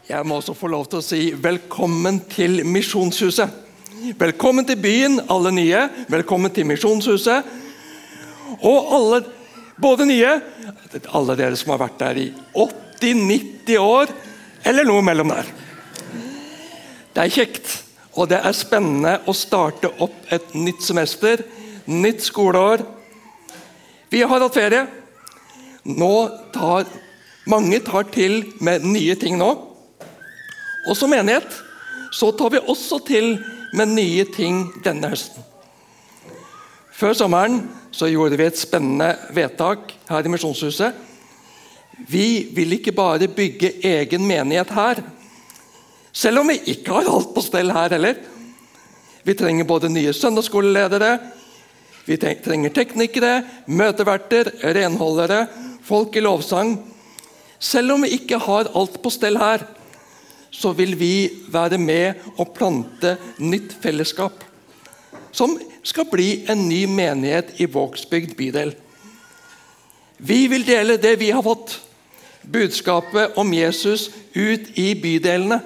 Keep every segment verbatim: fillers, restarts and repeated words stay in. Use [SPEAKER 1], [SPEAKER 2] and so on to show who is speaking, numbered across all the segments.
[SPEAKER 1] Jeg må også få lov til å si velkommen til Misjonshuset. Velkommen til byen, alle nye. Velkommen til Misjonshuset. Og alle, både nye, alle dere som har vært der i åtti nitti år, eller noe mellom der. Det er kjekt, og det er spennende å starte opp et nytt semester, nytt skoleår. Vi har hatt ferie. Nå tar, mange tar til med nye ting nå. Og som menighet så tar vi også til med nye ting denne høsten. Før sommeren så gjorde vi et spennende vedtak her i Misjonshuset. Vi vil ikke bare bygge egen menighet her, selv om vi ikke har alt på stell her heller. Vi trenger både nye søndagsskoleledere, vi trenger teknikere, møteverter, renholdere, folk i lovsang. Selv om vi ikke har alt på stell her, så vil vi være med og plante nytt fellesskap, som skal bli en ny menighet i Vågsbygd bydel. Vi vil dele det vi har fått, budskapet om Jesus ut i bydelene.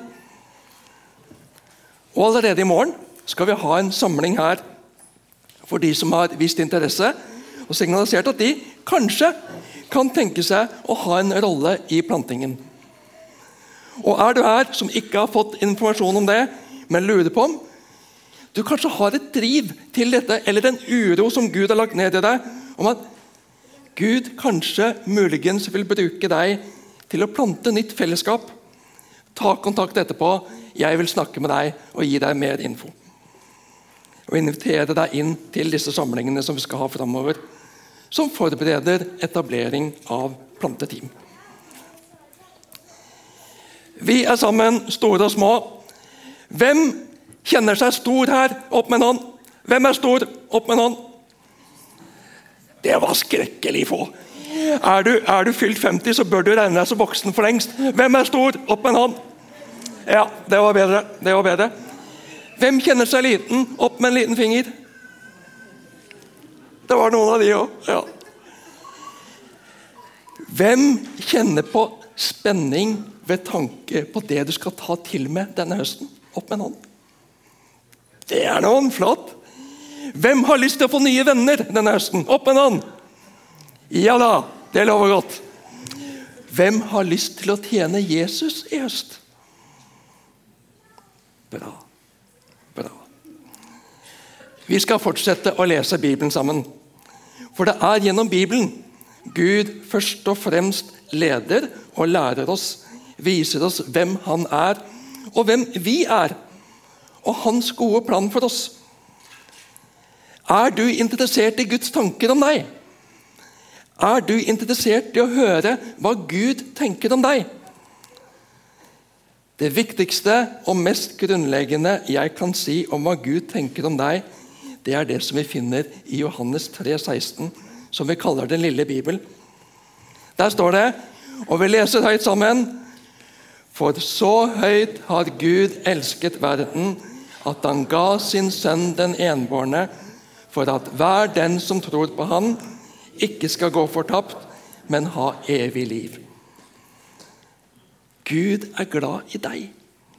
[SPEAKER 1] Og allerede i morgen skal vi ha en samling her for de som har vist interesse, og signalisert at de kanskje kan tenke seg å ha en rolle i plantingen. Og er du her som ikke har fått informasjon om det, men lurer på om du kanskje har et driv til dette, eller en uro som Gud har lagt ned i deg, om at Gud kanskje muligens vil bruke deg til å plante nytt fellesskap, ta kontakt etterpå. Jeg vil snakke med deg og gi deg mer info. Og invitere deg inn til disse samlingene som vi skal ha fremover, som forbereder etablering av planteteam. Vi er sammen, store og små. Hvem kjenner seg stor her? Opp med en hånd. Hvem er stor? Opp med en hånd. Det var skrekkelig få. Er du, er du fylt femti, så bør du regne deg som voksen for lengst. Hvem er stor? Opp med en hånd. Ja, det var bedre. Det var bedre. Hvem kjenner seg liten? Opp med en liten finger. Det var noen av de også. Ja. Hvem kjenner på spenning ved tanke på det du skal ta til med denne høsten? Opp med en hånd. Det er noen flott. Hvem har lyst til å få nye venner denne høsten? Opp med en hånd. Ja da, det lover godt. Hvem har lyst til å tjene Jesus i høst? Bra. Bra. Vi skal fortsette å lese Bibelen sammen. For det er gjennom Bibelen Gud først og fremst leder og lærer oss, viser oss hvem han er, og hvem vi er, og hans gode plan for oss. Er du interessert i Guds tanker om deg? Er du interessert i å høre hva Gud tenker om deg? Det viktigste og mest grunnleggende jeg kan si om hva Gud tenker om deg, det er det som vi finner i Johannes tre seksten, som vi kaller den lille Bibel. Der står det, og vi leser høyt sammen: For så høyt har Gud elsket verden, at han ga sin sønn den enbårne, for at hver den som tror på han, ikke skal gå fortapt, men ha evig liv. Gud er glad i deg.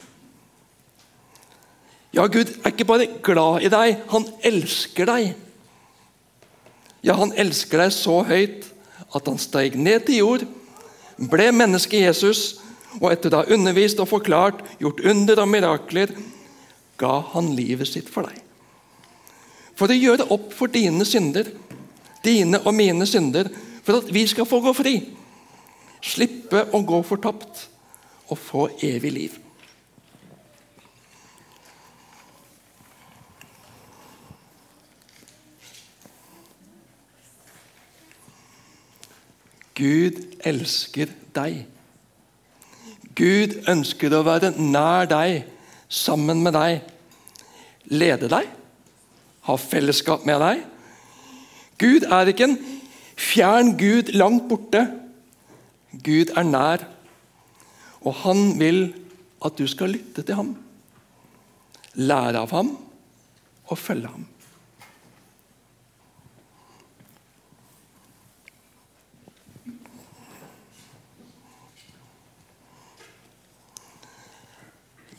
[SPEAKER 1] Ja, Gud er ikke bare glad i deg, han elsker deg. Ja, han elsker deg så høyt at han steg ned til jord, ble menneske Jesus, og etter da undervist og forklart, gjort under og mirakler, ga han livet sitt for deg. For å gjøre opp for dine synder, dine og mine synder, for at vi skal få gå fri, slippe å gå fortapt og få evig liv. Gud elsker deg. Gud ønsker å være nær deg, sammen med deg, lede deg, ha fellesskap med deg. Gud er ikke en fjern Gud langt borte. Gud er nær, og han vil at du skal lytte til ham, lære av ham og følge ham.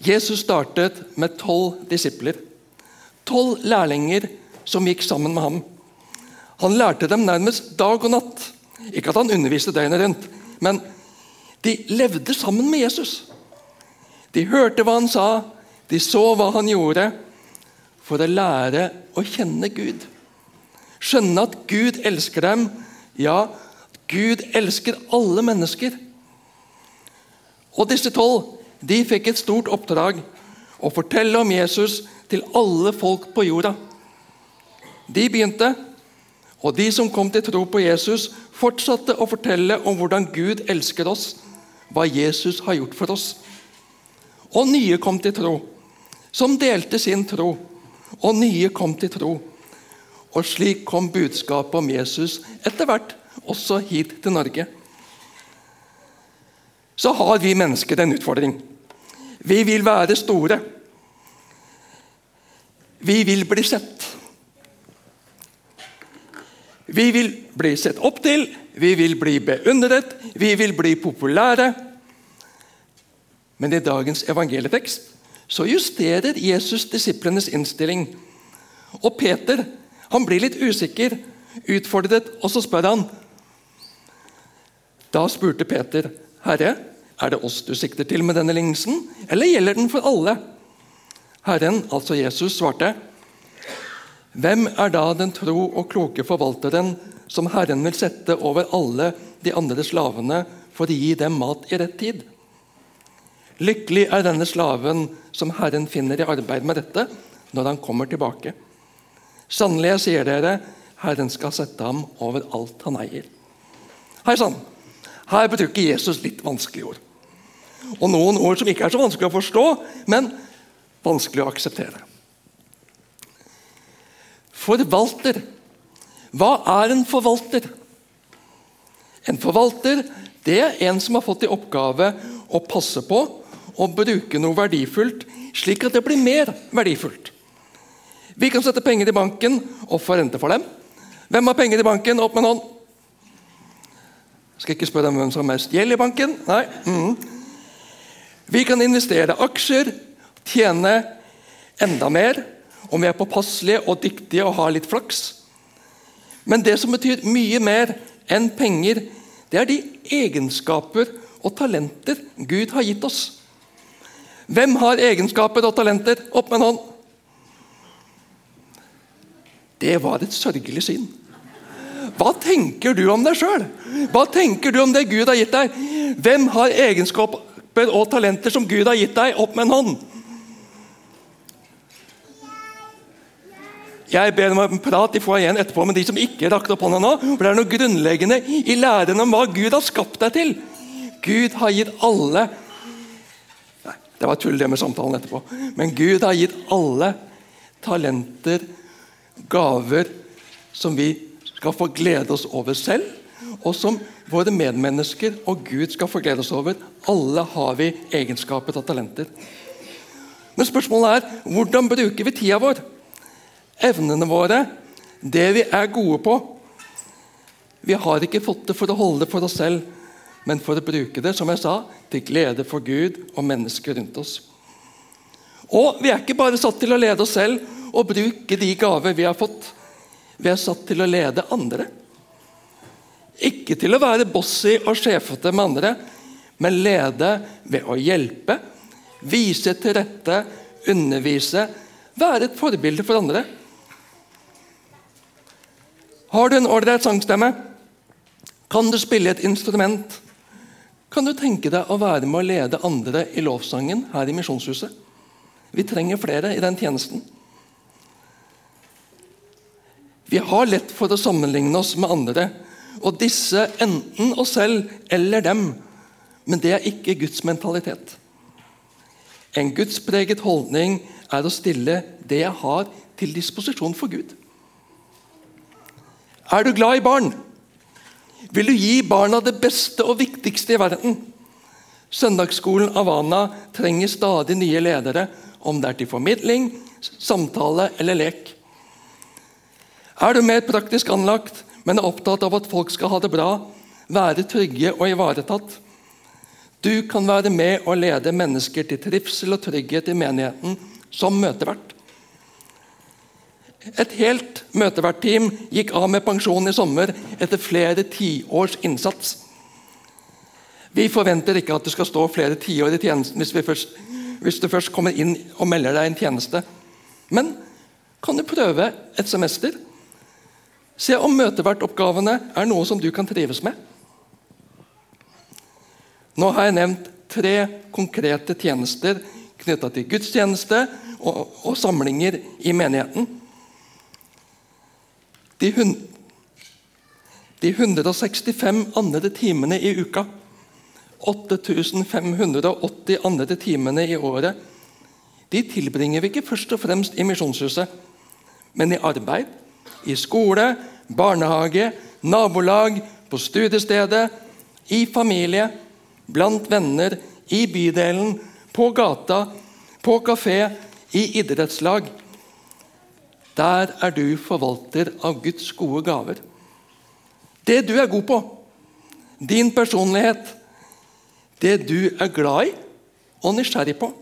[SPEAKER 1] Jesus startet med tolv disipler. Tolv lærlinger som gikk sammen med ham. Han lærte dem nærmest dag og natt. Ikke at han underviste døgnet rundt, men de levde sammen med Jesus. De hørte hva han sa, de så hva han gjorde, for å lære å kjenne Gud. Skjønne at Gud elsker dem, ja, Gud elsker alle mennesker. Og disse tolv, de fikk et stort oppdrag å fortelle om Jesus til alle folk på jorda. De begynte, og de som kom til tro på Jesus, fortsatte å fortelle om hvordan Gud elsker oss, hva Jesus har gjort for oss. Og nye kom til tro, som delte sin tro, og nye kom til tro. Og slik kom budskapet om Jesus etter hvert også hit til Norge. Så har vi mennesker en utfordring. Vi vil være store. Vi vil bli sett. Vi vil bli sett opp til, vi vil bli beundret, vi vil bli populære. Men i dagens evangelietekst så justerer Jesus disiplenes innstilling. Og Peter, han blir litt usikker, utfordret, og så spør han. Da spurte Peter, Herre, er det oss du sikter til med denne lignelsen, eller gjelder den for alle? Herren, altså Jesus, svarte, hvem er da den tro og kloke forvalteren som Herren vil sette over alle de andre slavene for å gi dem mat i rett tid? Lykkelig er denne slaven som Herren finner i arbeid med dette når han kommer tilbake. Sannelig, jeg sier dere, Herren skal sette ham over alt han eier. Hei sann, her bruker Jesus litt vanskelige ord. Og noen ord som ikke er så vanskelig å forstå, men vanskelig å akseptere. Forvalter. Hva er en forvalter? En forvalter, det er en som har fått i oppgave å passe på og bruke noe verdifullt, slik at det blir mer verdifullt. Vi kan sette penger i banken og få rente for dem. Hvem har penger i banken? Opp med hånd. Skal ikke spørre dem hvem som har mest gjeld i banken. Nei. Mm. Vi kan investere aksjer, tjene enda mer, om vi er påpasselige og dyktige og har litt flaks. Men det som betyr mye mer enn penger, det er de egenskaper og talenter Gud har gitt oss. Hvem har egenskaper og talenter? Opp med en hånd. Det var et sørgelig syn. Hva tenker du om deg selv? Hva tenker du om det Gud har gitt deg? Hvem har egenskaper og talenter som Gud har gitt deg? Opp med en hånd. Jeg ber om en prat i foajeen etterpå med de som ikke rakte opp hånda nå, for det er noe grunnleggende i læren om hva Gud har skapt deg til. Gud har gitt alle, nei, det var tull det med samtalen etterpå, men Gud har gitt alle talenter, gaver, som vi skal få glede oss over selv, og som våre medmennesker og Gud skal få glede oss over. Alle har vi egenskaper og talenter. Men spørsmålet er, hvordan bruker vi tida vår? Evnene våre, det vi er gode på. Vi har ikke fått det for å holde det for oss selv, men for å bruke det, som jeg sa, til glede for Gud og mennesker rundt oss. Og vi er ikke bare satt til å lede oss selv og bruke de gaver vi har fått. Vi er satt til å lede andre. Ikke til å være bossy og sjefete med andre, men lede ved å hjelpe, vise til rette, undervise, være et forbilde for andre. Har du en ordentlig sangstemme? Kan du spille et instrument? Kan du tenke deg å være med å lede andre i lovsangen her i Misjonshuset? Vi trenger flere i den tjenesten. Vi har lett for å sammenligne oss med andre, og disse enten oss selv eller dem, men det er ikke Guds mentalitet. En gudspreget holdning er å stille det jeg har til disposisjon for Gud. Er du glad i barn? Vil du gi barna det beste og viktigste i verden? Søndagsskolen Avana trenger stadig nye ledere, om det er til formidling, samtale eller lek. Er du mer praktisk anlagt, men er opptatt av at folk skal ha det bra, være trygge og ivaretatt? Du kan være med og lede mennesker til trivsel og trygghet i menigheten som møtevert. Et helt møtevertteam gikk av med pensjon i sommer etter flere tiårs innsats. Vi forventer ikke at du skal stå flere tiår i tjenesten hvis, vi først, hvis du først kommer inn og melder deg en tjeneste. Men kan du prøve et semester? Se om møtevertoppgavene er noe som du kan trives med. Nå har jeg nevnt tre konkrete tjenester knyttet til gudstjeneste og, og samlinger i menigheten. De, hun, de ett hundre og sekstifem andre timene i uka, åtte tusen fem hundre og åtti andre timene i året, de tilbringer vi ikke først og fremst i misjonshuset, men i arbeid, i skole, barnehage, nabolag, på studiestedet, i familie, blant venner, i bydelen, på gata, på kafé, i idrettslag. Der er du forvalter av Guds gode gaver. Det du er god på, din personlighet, det du er glad i og nysgjerrig på.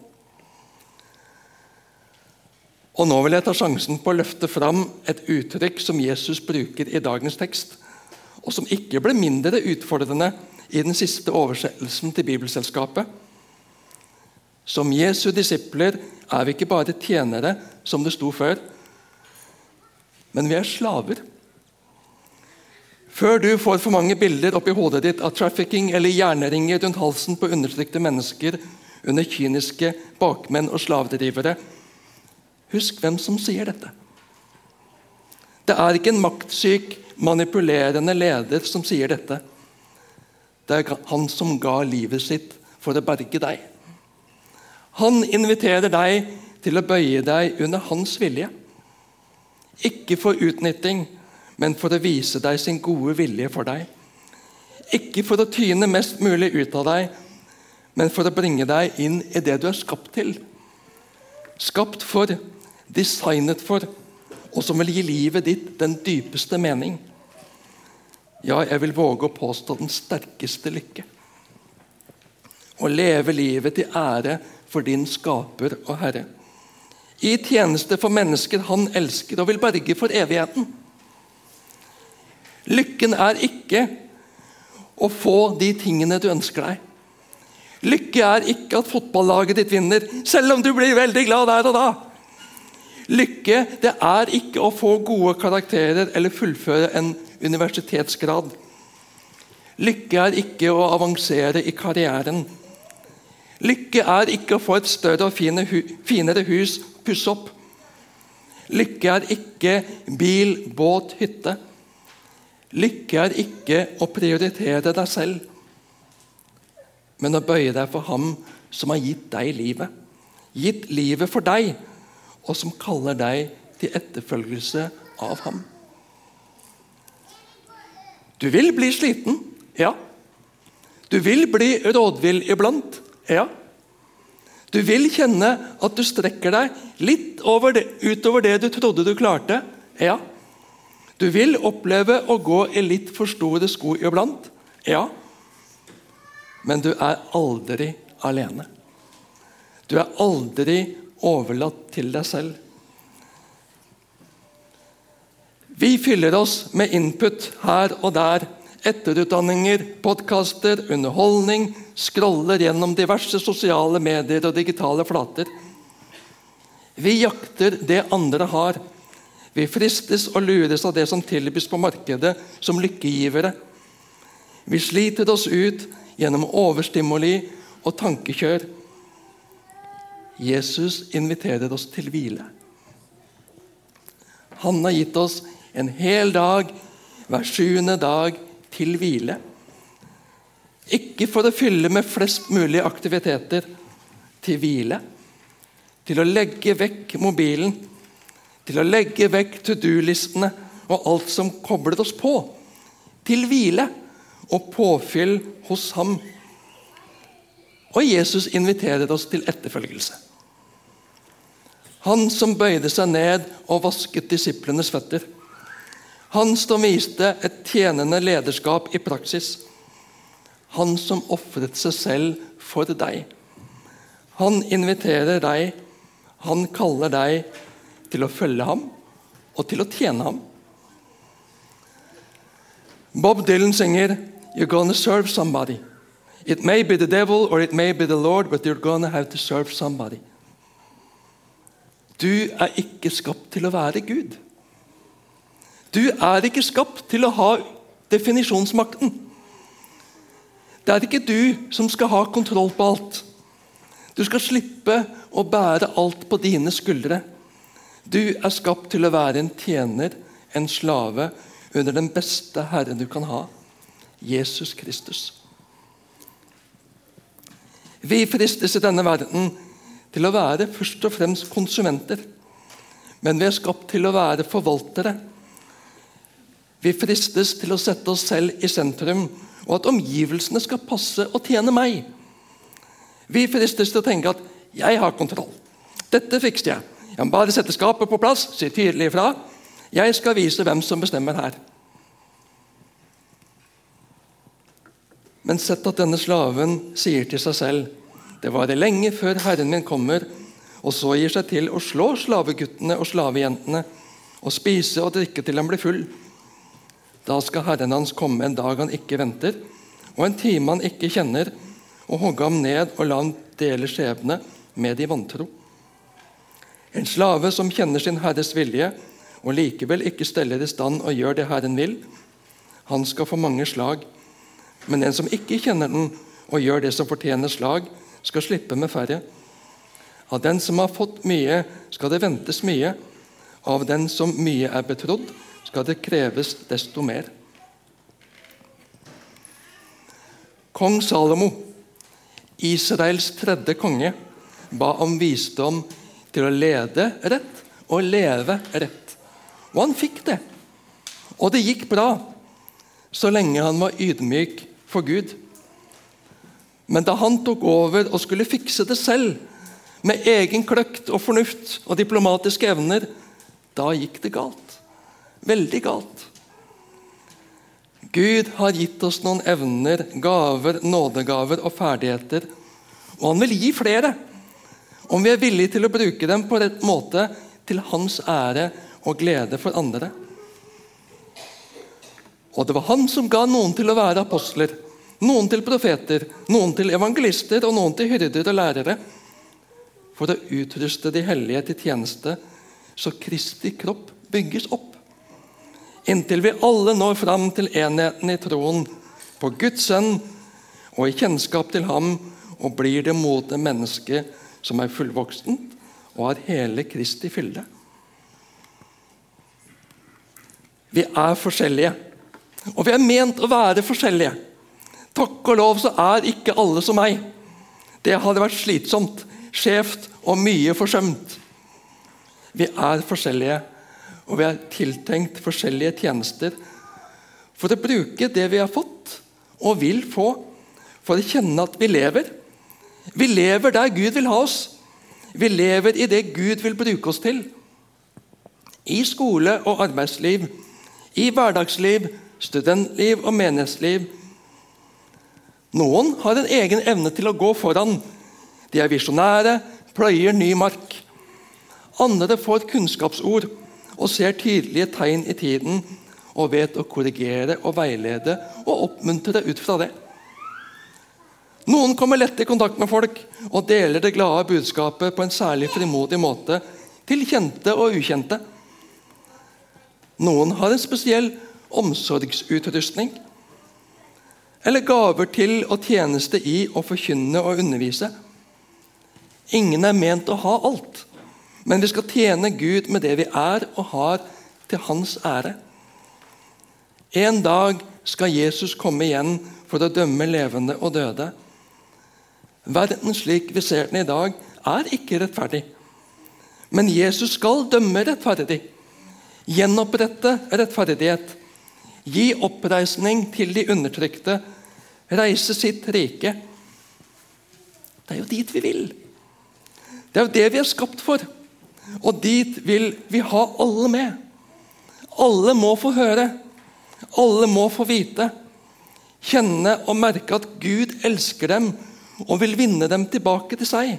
[SPEAKER 1] Og nå vil jeg ta sjansen på å løfte fram et uttrykk som Jesus bruker i dagens tekst, og som ikke ble mindre utfordrende i den siste oversettelsen til Bibelselskapet. Som Jesu disipler er vi ikke bare tjenere, som det sto før, men vi er slaver. Før du får for mange bilder opp i hodet ditt av trafficking eller jernringer rundt halsen på undertrykte mennesker under kyniske bakmenn og slavdrivere, husk hvem som sier dette. Det er ikke en maktsyk, manipulerende leder som sier dette. Det er han som ga livet sitt for å berge deg. Han inviterer deg til å bøye deg under hans vilje. Ikke for utnytting, men for å vise deg sin gode vilje for deg. Ikke for å tyne mest mulig ut av deg, men for å bringe deg inn i det du er skapt til. Skapt for, designet for, og som vil gi livet ditt den dypeste mening. Ja, jeg vil våge å påstå den sterkeste lykke. Å leve livet til ære for din skaper og Herre. I tjeneste for mennesker han elsker og vil berge for evigheten. Lykken er ikke å få de tingene du ønsker deg. Lykke er ikke at fotballaget ditt vinner, selv om du blir veldig glad der og da. Lykke, det er ikke å få gode karakterer eller fullføre en universitetsgrad. Lykke er ikke å avansere i karrieren. Lykke er ikke å få et større og finere hus, pusse opp. Lykke er ikke bil, båt, hytte. Lykke er ikke å prioritere deg selv, men å bøye deg for ham som har gitt deg livet. Gitt livet for deg, og som kaller deg til etterfølgelse av ham. Du vil bli sliten, ja. Du vil bli rådvill iblant, ja. Du vil kjenne at du strekker deg litt over det, utover det du trodde du klarte, ja. Du vil oppleve å gå i litt for store sko iblant, ja. Men du er aldri alene. Du er aldri overlatt til deg selv. Vi fyller oss med input her og der, etterutdanninger, podcaster, underholdning, scroller gjennom diverse sosiale medier og digitale flater. Vi jakter det andre har. Vi fristes og lures av det som tilbys på markedet som lykkegivere. Vi sliter oss ut gjennom overstimuli og tankekjør. Jesus inviterer oss til hvile. Han har gitt oss en hel dag, hver sjuende dag, til hvile. Ikke for å fylle med flest mulig aktiviteter, til hvile. Til å legge vekk mobilen, til å legge vekk to-do-listene og alt som kobler oss på. Til hvile og påfyll hos ham. Og Jesus inviterer oss til etterfølgelse. Han som bøyde seg ned og vasket disiplenes føtter. Han som viste et tjenende lederskap i praksis. Han som offret seg selv for deg. Han inviterer deg, han kaller deg til å følge ham og til å tjene ham. Bob Dylan synger, "You're gonna serve somebody. It may be the devil or it may be the Lord, but you're gonna have to serve somebody." Du er ikke skapt til å være Gud. Du er ikke skapt til å ha definisjonsmakten. Det er ikke du som skal ha kontroll på alt. Du skal slippe å bære alt på dine skuldre. Du er skapt til å være en tjener, en slave, under den beste Herre du kan ha, Jesus Kristus. Vi fristes i denne verden til å være først og fremst konsumenter, men vi er skapt til å være forvaltere. Vi fristes til å sette oss selv i sentrum, og at omgivelsene skal passe og tjene meg. Vi fristes til å tenke at jeg har kontroll. Dette fikser jeg. Jeg må bare sette skapet på plass, si tydelig ifra. Jeg skal vise hvem som bestemmer her. Men sett at denne slaven sier til seg selv, det varer lenge før Herren min kommer, og så gir seg til å slå slaveguttene og slavejentene, og spise og drikke til han blir full. Da skal Herren hans komme en dag han ikke venter, og en time han ikke kjenner, og hogge ham ned og la ham dele skjebne med de vantro. En slave som kjenner sin herres vilje, og likevel ikke steller i stand og gjør det Herren vil, han skal få mange slag. Men en som ikke kjenner den og gjør det som fortjener slag, skal slippe med færre. Av den som har fått mye, skal det ventes mye. Av den som mye er betrodd, skal det kreves desto mer. Kong Salomo, Israels tredje konge, ba om visdom til å lede rett og leve rett. Og han fikk det. Og det gikk bra, så lenge han var ydmyk for Gud. Men da han tok over og skulle fikse det selv, med egen kløkt og fornuft og diplomatiske evner, da gikk det galt. Veldig galt. Gud har gitt oss noen evner, gaver, nådegaver og ferdigheter, og han vil gi flere, om vi er villige til å bruke dem på rett måte til hans ære og glede for andre. Og det var han som ga noen til å være apostler, noen til profeter, noen til evangelister og noen til hyrder og lærere, for å utruste de hellige til tjeneste, så Kristi kropp bygges opp, inntil vi alle når fram til enheten i troen på Guds sønn og i kjennskap til ham, og blir det modne menneske som er fullvoksen og har hele Kristi fylde. Vi er forskjellige, og vi er ment å være forskjellige. Takk og lov så er ikke alle som meg. Det hadde vært slitsomt, skjevt og mye forsømt. Vi er forskjellige, og vi er tiltenkt forskjellige tjenester for å bruke det vi har fått og vil få, for å kjenne at vi lever. Vi lever der Gud vil ha oss. Vi lever i det Gud vil bruke oss til. I skole og arbeidsliv, i hverdagsliv, studentliv og menighetsliv. Noen har en egen evne til å gå foran. De er visjonære, pløyer ny mark. Andre får kunnskapsord og ser tydelige tegn i tiden og vet å korrigere og veilede og oppmuntre ut fra det. Noen kommer lett i kontakt med folk og deler det glade budskapet på en særlig frimodig måte til kjente og ukjente. Noen har en spesiell omsorgsutrustning eller gaver til å tjeneste i og forkynne og undervise. Ingen er ment å ha alt, men vi skal tjene Gud med det vi er og har, til hans ære. En dag skal Jesus komme igjen for å dømme levende og døde. Verden slik vi ser den i dag, er ikke rettferdig. Men Jesus skal dømme rettferdig, gjenopprette rettferdighet, gi oppreisning til de undertrykte, reise sitt rike. Det er jo dit vi vil. Det er jo det vi er skapt for. Og dit vil vi ha alle med. Alle må få høre. Alle må få vite. kjenne og merke at Gud elsker dem og vil vinne dem tilbake til seg.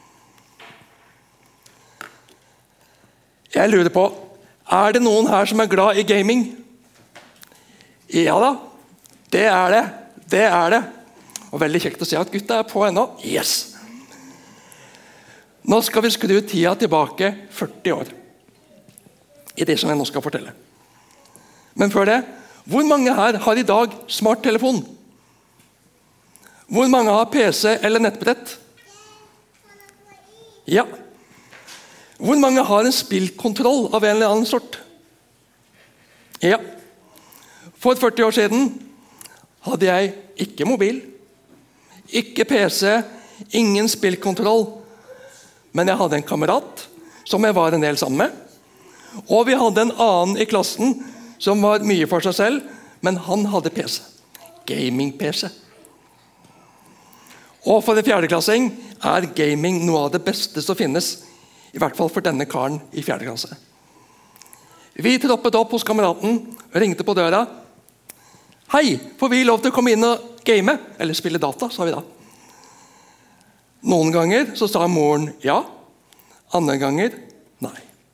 [SPEAKER 1] Jeg lurer på, er det noen her som er glad i gaming? Ja da, det er det. Det er det. Og veldig kjekt å se at gutta er på ennå. Yes! Nå skal vi skru tida tilbake førti år. I det som jeg nå skal fortelle. Men før det, hvor mange her har i dag smarttelefon? Hvor mange har P C eller nettbrett? Ja. Hvor mange har en spillkontroll av en eller annen sort? Ja. For førti år siden hadde jeg ikke mobil, ikke P C, ingen spillkontroll, men jeg hadde en kamerat som jeg var en del sammen med, og vi hadde en annen i klassen som var mye for seg selv, men han hadde P C. Gaming-P C. Og for en fjerdeklassing er gaming noe av det beste som finnes, i hvert fall for denne karen i fjerde klasse. Vi troppet opp hos kameraten, ringte på døra. Hei, får vi lov til å komme inn og game? Eller spille data, sa vi da. Noen ganger så sa moren ja, andre ganger nei.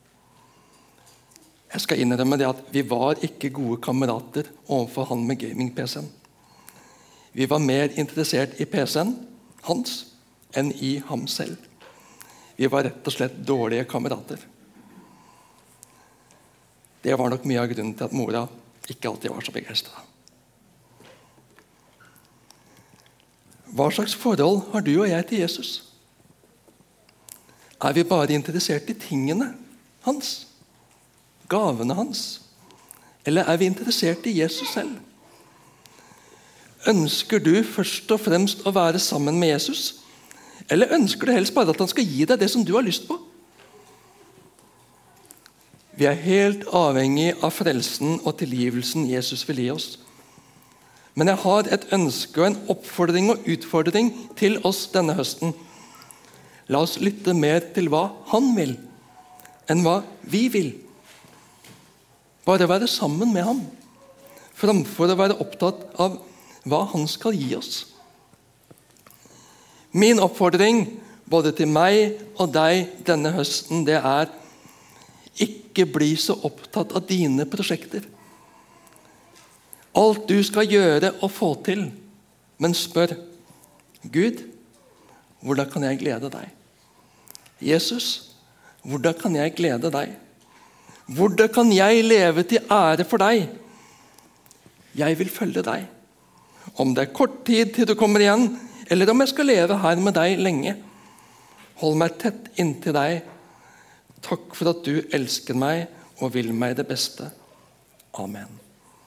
[SPEAKER 1] Jeg skal innrømme det at vi var ikke gode kamerater overfor han med gaming-P C-en. Vi var mer interessert i P C-en hans enn i ham selv. Vi var rett og slett dårlige kamerater. Det var nok mye av grunnen til at mora ikke alltid var så begeistret. Hva slags forhold har du og jeg til Jesus? Er vi bare interessert i tingene hans? Gavene hans? Eller er vi interessert i Jesus selv? Ønsker du først og fremst å være sammen med Jesus? Eller ønsker du helst bare at han skal gi deg det som du har lyst på? Vi er helt avhengig av frelsen og tilgivelsen Jesus vil gi oss. Men jeg har et ønske og en oppfordring og utfordring til oss denne høsten. La oss lytte mer til hva han vil, enn hva vi vil. Bare være sammen med ham, framfor å være opptatt av hva han skal gi oss. Min oppfordring, både til meg og deg denne høsten, det er ikke bli så opptatt av dine prosjekter. Alt du skal gjøre og få til, men spør Gud, hvordan kan jeg glede deg? Jesus, hvordan kan jeg glede deg? Hvordan kan jeg leve til ære for deg? Jeg vil følge deg. Om det er kort tid til du kommer igjen, eller om jeg skal leve her med deg lenge. Hold meg tett inntil deg. Takk for at du elsker meg og vil meg det beste. Amen.